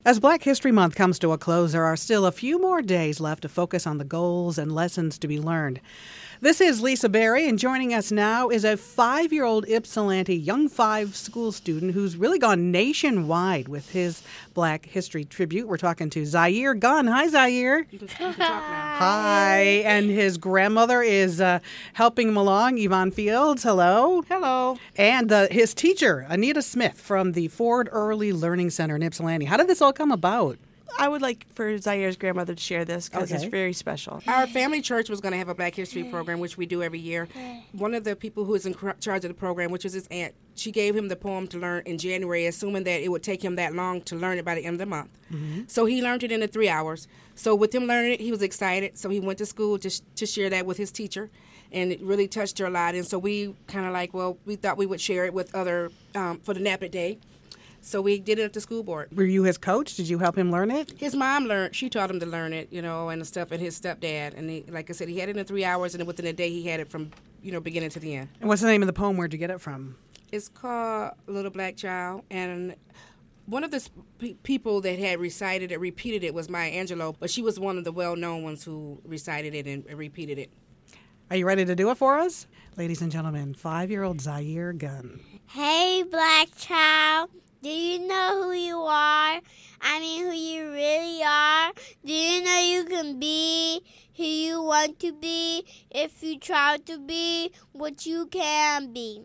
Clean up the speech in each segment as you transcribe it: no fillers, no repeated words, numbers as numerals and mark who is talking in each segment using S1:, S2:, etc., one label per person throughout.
S1: As Black History Month comes to a close, there are still a few more days left to focus on the goals and lessons to be learned. This is Lisa Berry, and joining us now is a 5-year-old Ypsilanti Young 5 school student who's really gone nationwide with his Black History tribute. We're talking to Zaire Gunn. Hi, Zaire.
S2: You can talk now.
S1: Hi. And his grandmother is helping him along, Yvonne Fields. Hello.
S2: Hello.
S1: And his teacher, Anita Smith, from the Ford Early Learning Center in Ypsilanti. How did this all come about?
S3: I would like for Zaire's grandmother to share this because it's very special.
S2: Our family church was going to have a Black History program, which we do every year. One of the people who is in charge of the program, which is his aunt, she gave him the poem to learn in January, assuming that it would take him that long to learn it by the end of the month. Mm-hmm. So he learned it in the 3 hours. So with him learning it, he was excited. So he went to school to share that with his teacher, and it really touched her a lot. And so we kind of we thought we would share it with other for the NAPIT Day. So we did it at the school board.
S1: Were you his coach? Did you help him learn it?
S2: His mom learned. She taught him to learn it, and stuff, and his stepdad. And like I said, he had it in 3 hours, and within a day he had it from, beginning to the end.
S1: And what's the name of the poem? Where'd you get it from?
S2: It's called Little Black Child. And one of the people that had recited it, repeated it, was Maya Angelou. But she was one of the well-known ones who recited it and repeated it.
S1: Are you ready to do it for us? Ladies and gentlemen, 5-year-old Zaire Gunn.
S4: Hey, Black Child. Do you know who you are? I mean, who you really are? Do you know you can be who you want to be if you try to be what you can be?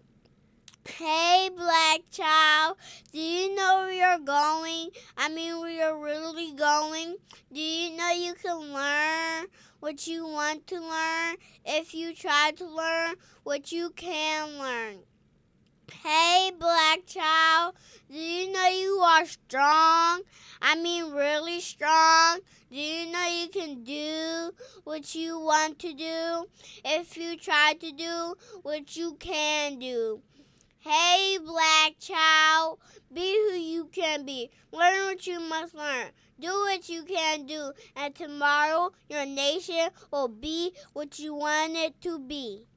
S4: Hey, Black Child, do you know where you're going? I mean, where you're really going? Do you know you can learn what you want to learn if you try to learn what you can learn? Hey, Black Child, do you know you are strong? I mean, really strong. Do you know you can do what you want to do if you try to do what you can do? Hey, Black Child, be who you can be. Learn what you must learn. Do what you can do. And tomorrow, your nation will be what you want it to be.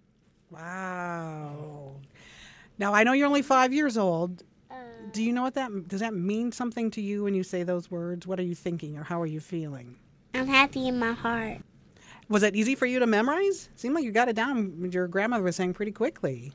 S1: Wow. Now, I know you're only 5 years old. Do you know does that mean something to you when you say those words? What are you thinking or how are you feeling?
S4: I'm happy in my heart.
S1: Was it easy for you to memorize? It seemed like you got it down, your grandmother was saying, pretty quickly.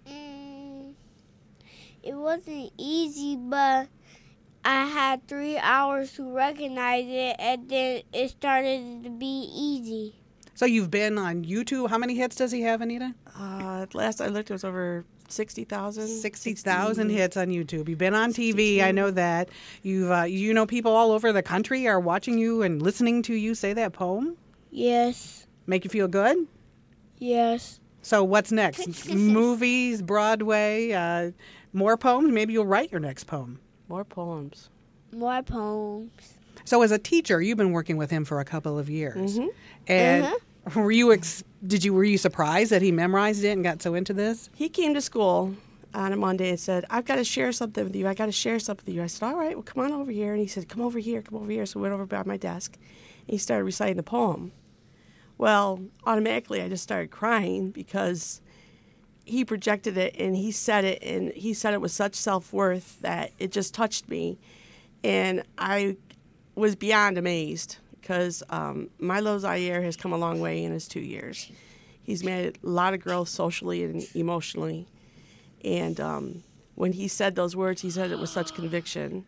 S4: It wasn't easy, but I had 3 hours to recognize it, and then it started to be easy.
S1: So you've been on YouTube. How many hits does he have, Anita?
S3: Last I looked, it was over 60,000.
S1: 60,000 hits on YouTube. You've been on TV. I know that. You've, people all over the country are watching you and listening to you say that poem?
S4: Yes.
S1: Make you feel good?
S4: Yes.
S1: So what's next? Movies, Broadway, more poems? Maybe you'll write your next poem.
S3: More poems.
S4: More poems.
S1: So as a teacher, you've been working with him for a couple of years.
S3: Mm-hmm.
S1: And were you surprised that he memorized it and got so into this?
S3: He came to school on a Monday and said, I've got to share something with you. I said, all right, well, come on over here. And he said, come over here. So we went over by my desk, and he started reciting the poem. Well, automatically, I just started crying because he projected it, and he said it with such self-worth that it just touched me. And I was beyond amazed because my little Zaire has come a long way in his 2 years. He's made a lot of growth socially and emotionally. And when he said those words, he said it with such conviction.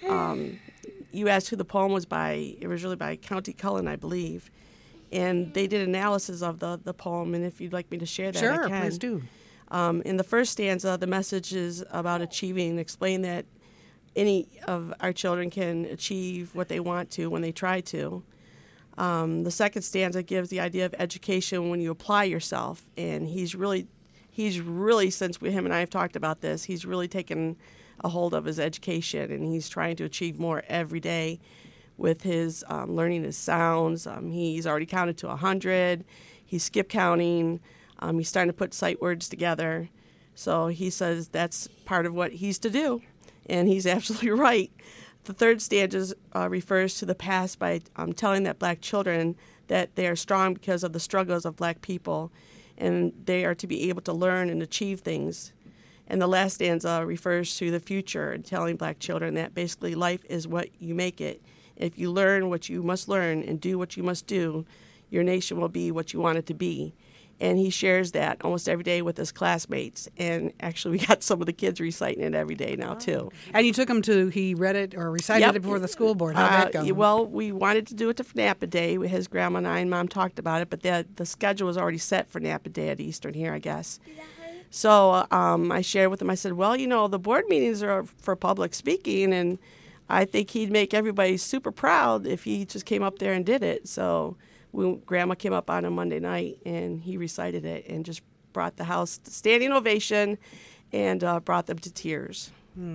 S3: You asked who the poem was by. It was really by County Cullen, I believe. And they did analysis of the poem, and if you'd like me to share that, I can.
S1: Sure, please do.
S3: In the first stanza, the message is about achieving, explain that any of our children can achieve what they want to when they try to. The second stanza gives the idea of education when you apply yourself, and he's really, since him and I have talked about this, he's really taken a hold of his education, and he's trying to achieve more every day with his learning his sounds. He's already counted to 100. He's skip counting. He's starting to put sight words together. So he says that's part of what he's to do, and he's absolutely right. The third stanza refers to the past by telling that black children that they are strong because of the struggles of black people, and they are to be able to learn and achieve things. And the last stanza refers to the future and telling black children that basically life is what you make it. If you learn what you must learn and do what you must do, your nation will be what you want it to be. And he shares that almost every day with his classmates. And actually, we got some of the kids reciting it every day now, too.
S1: And you took him he read it or recited it before the school board. How'd that go?
S3: Well, we wanted to do it for Napa Day. His grandma and I and Mom talked about it, but the schedule was already set for Napa Day at Eastern here, I guess. So I shared with him, I said, well, the board meetings are for public speaking, and I think he'd make everybody super proud if he just came up there and did it. So Grandma came up on a Monday night, and he recited it and just brought the house to standing ovation and brought them to tears.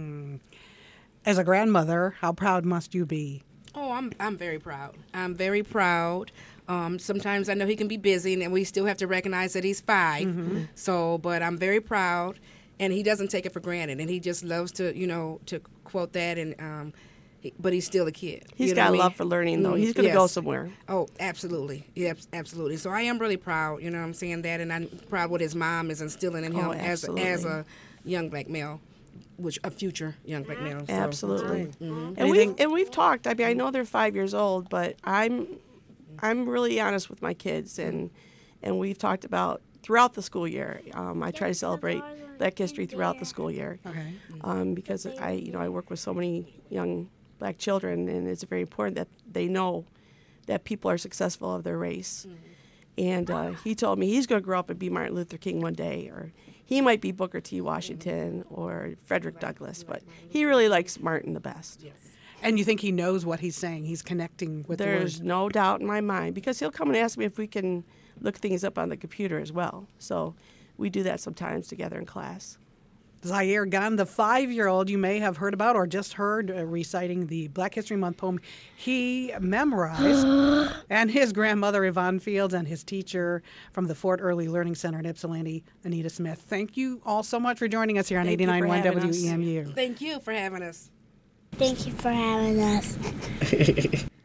S1: As a grandmother, how proud must you be?
S2: Oh, I'm very proud. I'm very proud. Sometimes I know he can be busy, and we still have to recognize that he's 5.
S1: Mm-hmm.
S2: So, but I'm very proud, and he doesn't take it for granted, and he just loves to, to quote that, and but he's still a kid.
S3: He's got a love for learning, though. He's going to go somewhere.
S2: Oh, absolutely. Yeah, absolutely. So I am really proud, I'm saying that, and I'm proud what his mom is instilling in him as a young black male. A future young black male. So.
S3: Absolutely.
S2: Mm-hmm.
S3: And we've talked. I mean, I know they're 5 years old, but I'm really honest with my kids, and we've talked about throughout the school year. I try to celebrate Black history throughout the school year.
S1: Okay.
S3: Because I work with so many young black children, and it's very important that they know that people are successful of their race. And he told me he's going to grow up and be Martin Luther King one day, or he might be Booker T. Washington or Frederick Douglass, but he really likes Martin the best.
S2: Yes.
S1: And you think he knows what he's saying? He's connecting with the
S3: There's
S1: words?
S3: no doubt in my mind, because he'll come and ask me if we can look things up on the computer as well. So we do that sometimes together in class.
S1: Zaire Gunn, the 5-year-old you may have heard about or just heard reciting the Black History Month poem he memorized, and his grandmother, Yvonne Fields, and his teacher from the Fort Early Learning Center in Ypsilanti, Anita Smith. Thank you all so much for joining us here on 89.1 WEMU.
S2: Thank you for having us.
S4: Thank you for having us.